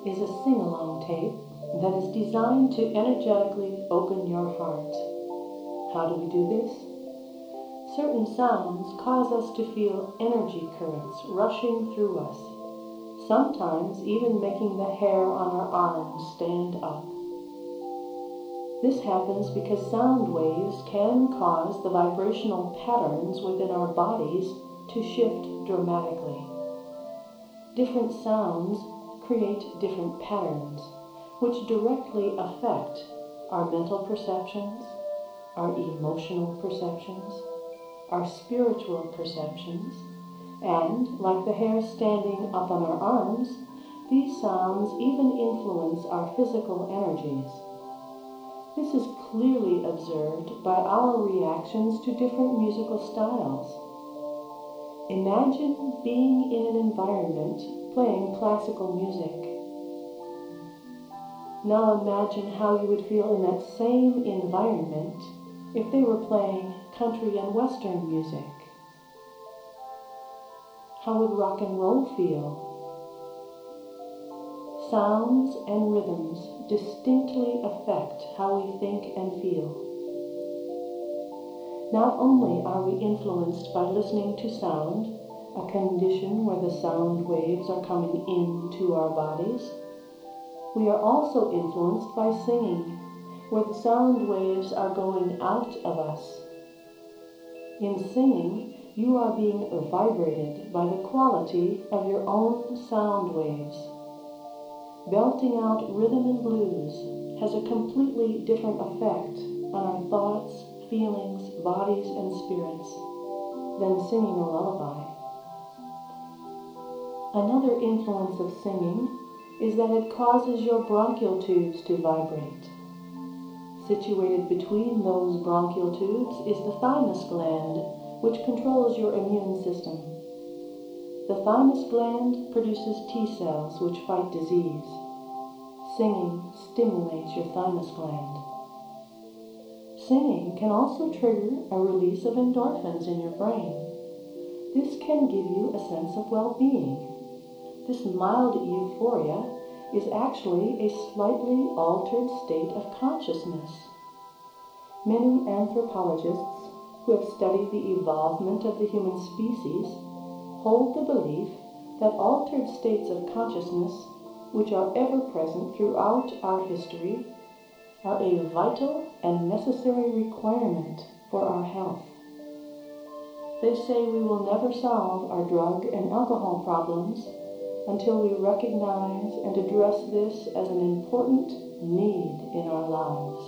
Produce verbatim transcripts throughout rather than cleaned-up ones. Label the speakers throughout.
Speaker 1: is a sing-along tape that is designed to energetically open your heart. How do we do this? Certain sounds cause us to feel energy currents rushing through us, sometimes even making the hair on our arms stand up. This happens because sound waves can cause the vibrational patterns within our bodies to shift dramatically. Different sounds create different patterns, which directly affect our mental perceptions, our emotional perceptions, our spiritual perceptions, and, like the hair standing up on our arms, these sounds even influence our physical energies. This is clearly observed by our reactions to different musical styles. Imagine being in an environment playing classical music. Now imagine how you would feel in that same environment if they were playing country and western music. How would rock and roll feel? Sounds and rhythms distinctly affect how we think and feel. Not only are we influenced by listening to sound, a condition where the sound waves are coming into our bodies, we are also influenced by singing, where the sound waves are going out of us. In singing, you are being vibrated by the quality of your own sound waves. Belting out rhythm and blues has a completely different effect on our thoughts, feelings, bodies, and spirits than singing a lullaby. Another influence of singing is that it causes your bronchial tubes to vibrate. Situated between those bronchial tubes is the thymus gland, which controls your immune system. The thymus gland produces T cells which fight disease. Singing stimulates your thymus gland. Singing can also trigger a release of endorphins in your brain. This can give you a sense of well-being. This mild euphoria is actually a slightly altered state of consciousness. Many anthropologists who have studied the evolvement of the human species hold the belief that altered states of consciousness, which are ever present throughout our history, are a vital and necessary requirement for our health. They say we will never solve our drug and alcohol problems until we recognize and address this as an important need in our lives.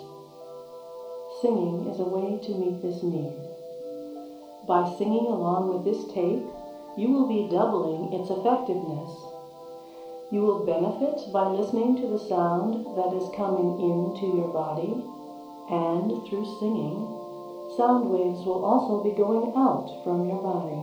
Speaker 1: Singing is a way to meet this need. By singing along with this tape, you will be doubling its effectiveness. You will benefit by listening to the sound that is coming into your body, and through singing, sound waves will also be going out from your body.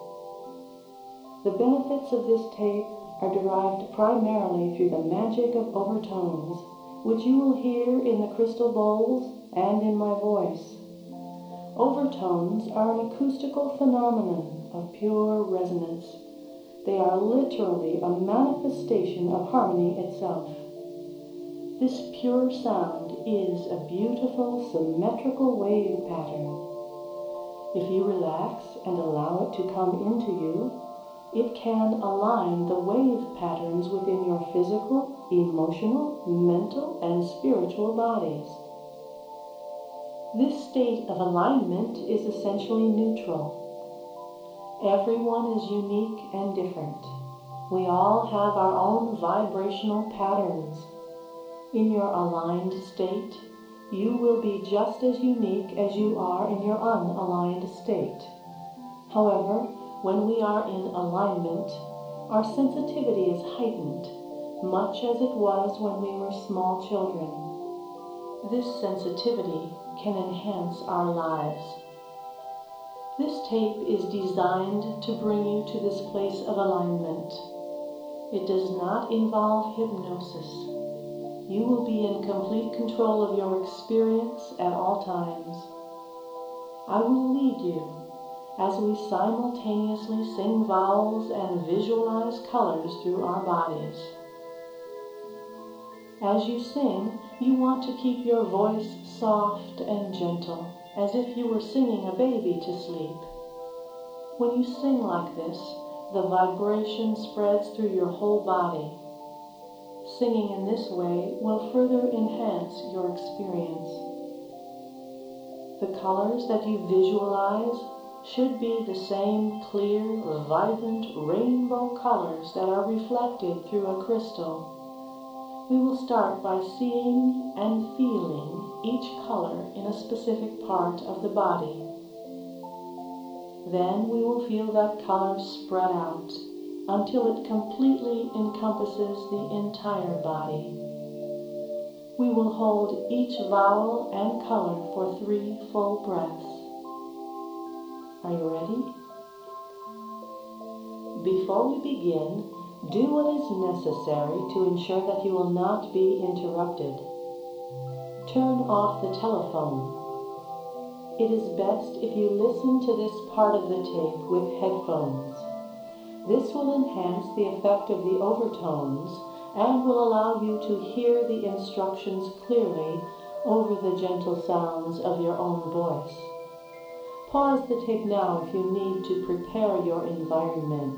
Speaker 1: The benefits of this tape are derived primarily through the magic of overtones, which you will hear in the crystal bowls and in my voice. Overtones are an acoustical phenomenon of pure resonance. They are literally a manifestation of harmony itself. This pure sound is a beautiful symmetrical wave pattern. If you relax and allow it to come into you, it can align the wave patterns within your physical, emotional, mental, and spiritual bodies. This state of alignment is essentially neutral. Everyone is unique and different. We all have our own vibrational patterns. In your aligned state, you will be just as unique as you are in your unaligned state. However, when we are in alignment, our sensitivity is heightened, much as it was when we were small children. This sensitivity can enhance our lives. This tape is designed to bring you to this place of alignment. It does not involve hypnosis. You will be in complete control of your experience at all times. I will lead you as we simultaneously sing vowels and visualize colors through our bodies. As you sing, you want to keep your voice soft and gentle, as if you were singing a baby to sleep. When you sing like this, the vibration spreads through your whole body. Singing in this way will further enhance your experience. The colors that you visualize should be the same clear, vibrant rainbow colors that are reflected through a crystal. We will start by seeing and feeling each color in a specific part of the body. Then we will feel that color spread out until it completely encompasses the entire body. We will hold each vowel and color for three full breaths. Are you ready? Before we begin, do what is necessary to ensure that you will not be interrupted. Turn off the telephone. It is best if you listen to this part of the tape with headphones. This will enhance the effect of the overtones and will allow you to hear the instructions clearly over the gentle sounds of your own voice. Pause the tape now if you need to prepare your environment.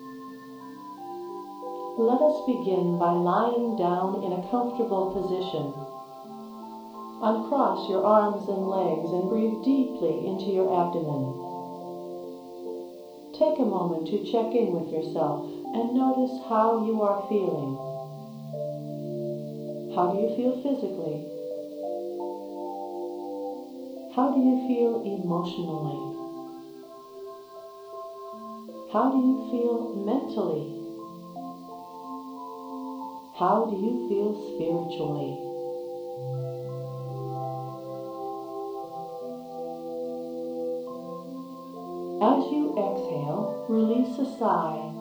Speaker 1: Let us begin by lying down in a comfortable position. Uncross your arms and legs and breathe deeply into your abdomen. Take a moment to check in with yourself and notice how you are feeling. How do you feel physically? How do you feel emotionally? How do you feel mentally? How do you feel spiritually? As you exhale, release a sigh.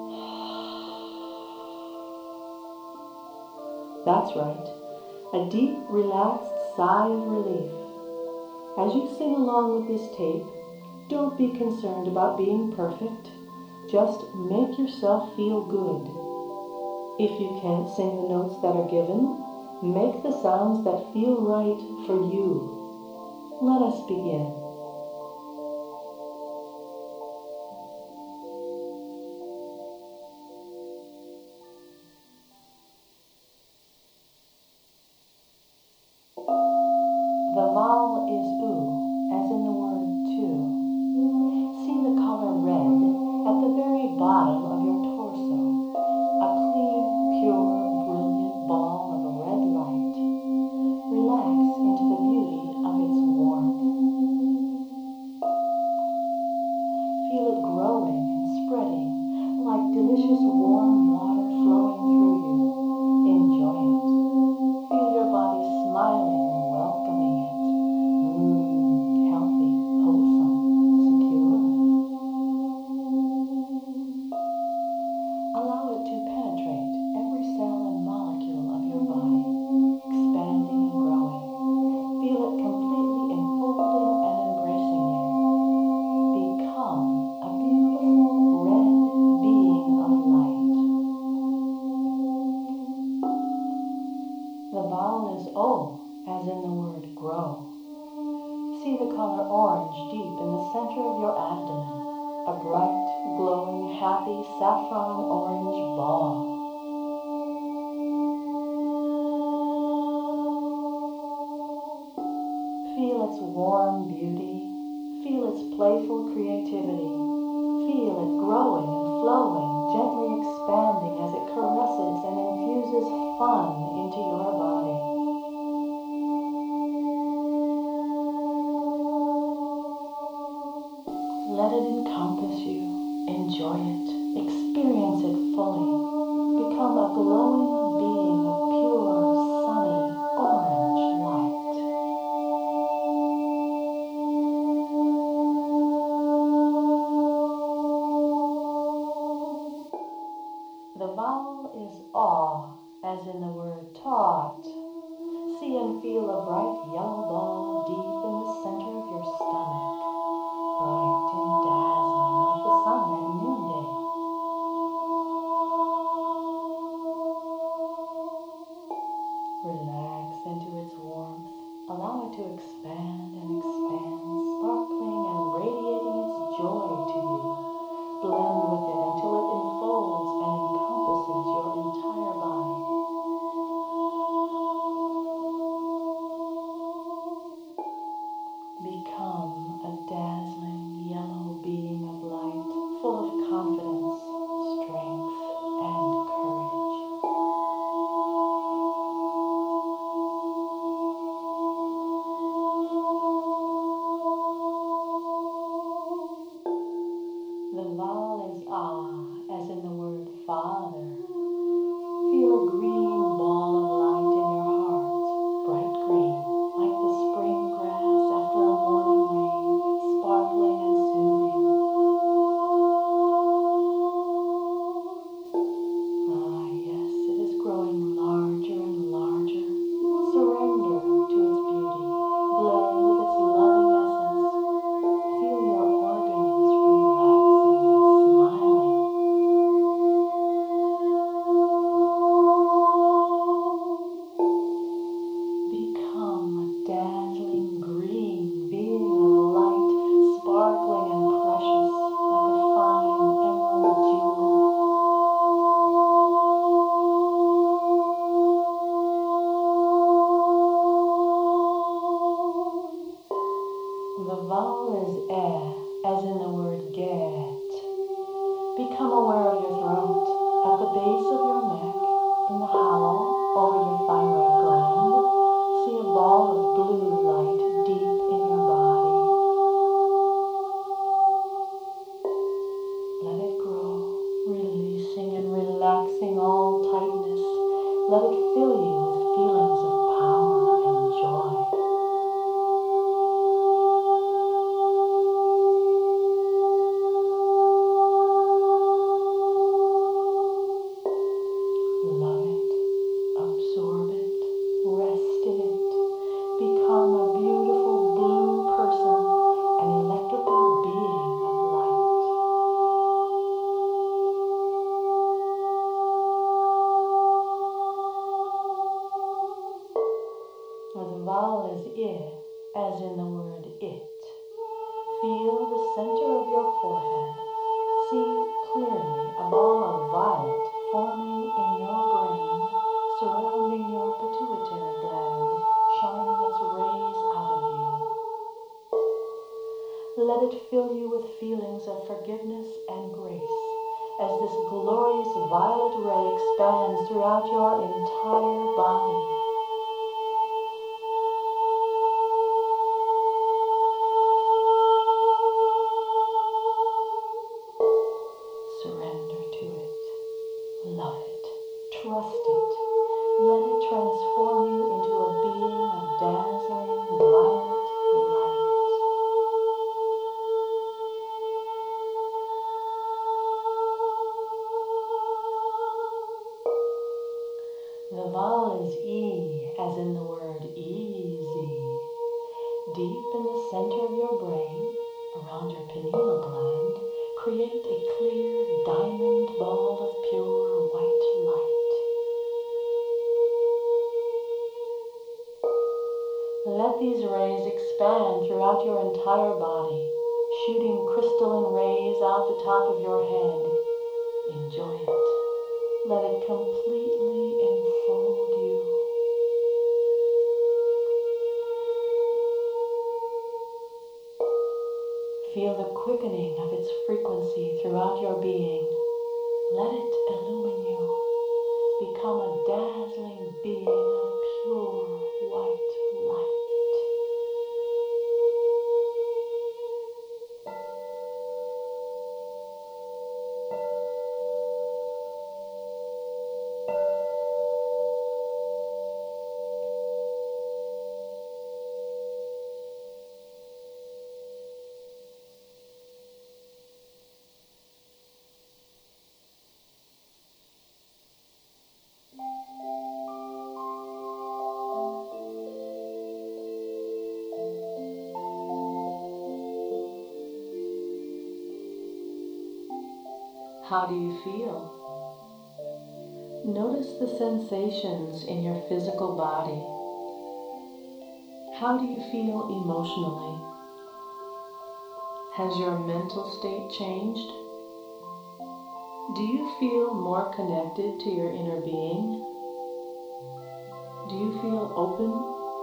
Speaker 1: That's right, a deep, relaxed sigh of relief. As you sing along with this tape, don't be concerned about being perfect. Just make yourself feel good. If you can't sing the notes that are given, make the sounds that feel right for you. Let us begin. The vowel is oo, as in the word to. See the color red at the very bottom of your torso. A clean, pure, brilliant ball of red light. Relax into the beauty of its warmth. Feel it growing and spreading like delicious warm water flowing through you. Enjoy it. Feel your body smiling and welcoming it. Mmm, healthy, wholesome, secure. Allow it to penetrate every cell and molecule of your body, expanding and growing. Feel it completely enfolding and embracing you. Become a beautiful red being of light. The vowel is O, as in the word grow. See the color orange deep in the center of your abdomen. A bright, glowing, happy saffron orange ball. Feel its warm beauty. Feel its playful creativity. Feel it growing and flowing, gently expanding as it caresses and infuses fun into your body. Let it encompass you. Enjoy it. Experience it fully. Become a glowing being of pure, sunny, orange light. The vowel is aw, as in the word taught. See and feel a bright yellow ball deep in the center of your stomach. Bright and dazzling like the sun at noonday. relax into its warmth. Allow it to expand and expand, sparkling and radiating its joy to you. Blend with it until it enfolds and encompasses your entire body. Become a dazzling yellow being of light, full of confidence, strength, and courage. The vowel is ah, as in the word Father. Feel a green ball of light in your heart, bright green, like the spring grass after a morning rain, sparkling and soothing. Ah, yes, it is growing larger and larger. Surrender to its beauty. Blend with its loving essence. Feel your organs relaxing and smiling. Become a dazzling green being of light, sparkling and precious, like a fine emerald jewel. The vowel is eh, as in the word get. Become aware of your throat, at the base of your neck, in the hollow, over your thyroid gland. See a ball of blue light deep in your body. Let it grow, releasing and relaxing all tightness. Let it fill you with feelings of power and joy. Love it, absorb it, rest in it. Become a beautiful blue person, an electrical being of light. The vowel is I, as in the word it. Feel the center of your forehead. See clearly a ball of violet forming in your brain, surrounding your pituitary gland, shining its rays out of you. Let it fill you with feelings of forgiveness and grace, as this glorious violet ray expands throughout your entire body. Surrender to it. Love it. Trust it. Let it transform you into a being of dazzling violet light. The vowel is E, as in the word easy. Deep in the center of your brain, around your pineal gland, create a clear diamond ball of pure white light. Let these rays expand throughout your entire body, shooting crystalline rays out the top of your head. Enjoy it. Let it completely enfold you. Feel the quickening of its frequency throughout your being. Let it illumine you. Become a dazzling being of pure white light. How do you feel? Notice the sensations in your physical body. How do you feel emotionally? Has your mental state changed? Do you feel more connected to your inner being? Do you feel open?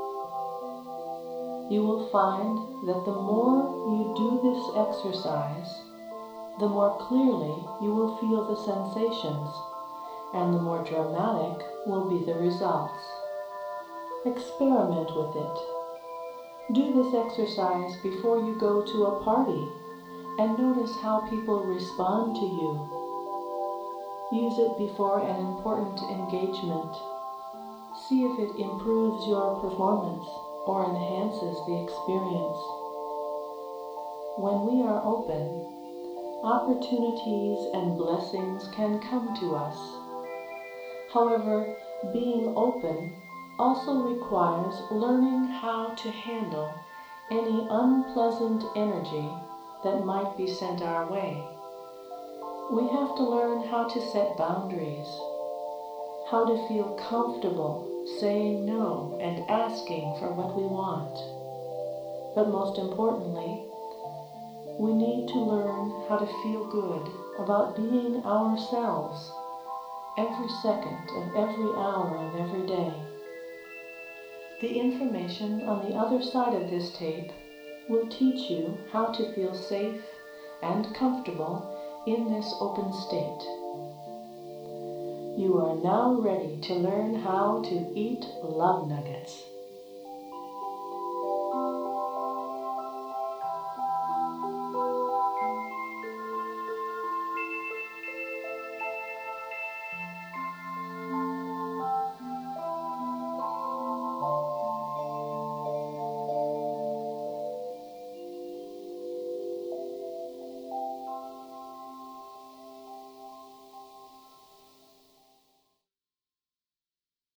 Speaker 1: You will find that the more you do this exercise, the more clearly you will feel the sensations, and the more dramatic will be the results. Experiment with it. Do this exercise before you go to a party and notice how people respond to you. Use it before an important engagement. See if it improves your performance or enhances the experience. When we are open, opportunities and blessings can come to us. However, being open also requires learning how to handle any unpleasant energy that might be sent our way. We have to learn how to set boundaries, how to feel comfortable saying no and asking for what we want. But most importantly, we need to learn how to feel good about being ourselves every second of every hour of every day. The information on the other side of this tape will teach you how to feel safe and comfortable in this open state. You are now ready to learn how to eat love nuggets.